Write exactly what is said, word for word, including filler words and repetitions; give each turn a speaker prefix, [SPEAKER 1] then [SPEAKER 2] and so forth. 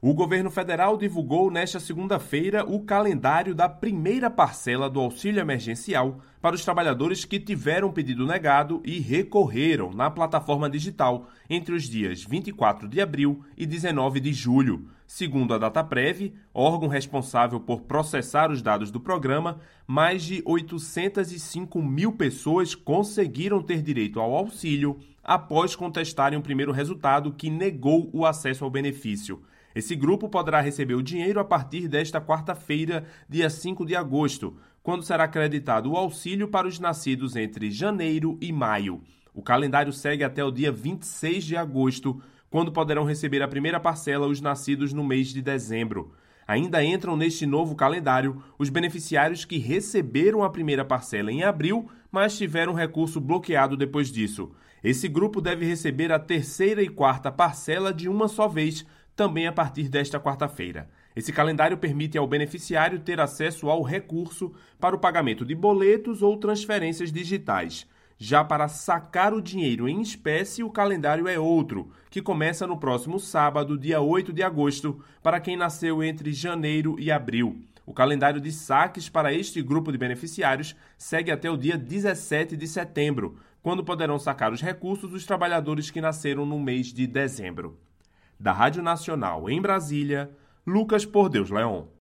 [SPEAKER 1] O governo federal divulgou nesta segunda-feira o calendário da primeira parcela do auxílio emergencial para os trabalhadores que tiveram pedido negado e recorreram na plataforma digital entre os dias vinte e quatro de abril e dezenove de julho. Segundo a Dataprev, órgão responsável por processar os dados do programa, mais de oitocentas e cinco mil pessoas conseguiram ter direito ao auxílio após contestarem o primeiro resultado que negou o acesso ao benefício. Esse grupo poderá receber o dinheiro a partir desta quarta-feira, dia cinco de agosto, quando será acreditado o auxílio para os nascidos entre janeiro e maio. O calendário segue até o dia vinte e seis de agosto, quando poderão receber a primeira parcela os nascidos no mês de dezembro. Ainda entram neste novo calendário os beneficiários que receberam a primeira parcela em abril, mas tiveram o recurso bloqueado depois disso. Esse grupo deve receber a terceira e quarta parcela de uma só vez, também a partir desta quarta-feira. Esse calendário permite ao beneficiário ter acesso ao recurso para o pagamento de boletos ou transferências digitais. Já para sacar o dinheiro em espécie, o calendário é outro, que começa no próximo sábado, dia oito de agosto, para quem nasceu entre janeiro e abril. O calendário de saques para este grupo de beneficiários segue até o dia dezessete de setembro, quando poderão sacar os recursos os trabalhadores que nasceram no mês de dezembro. Da Rádio Nacional em Brasília, Lucas Por Deus Leon.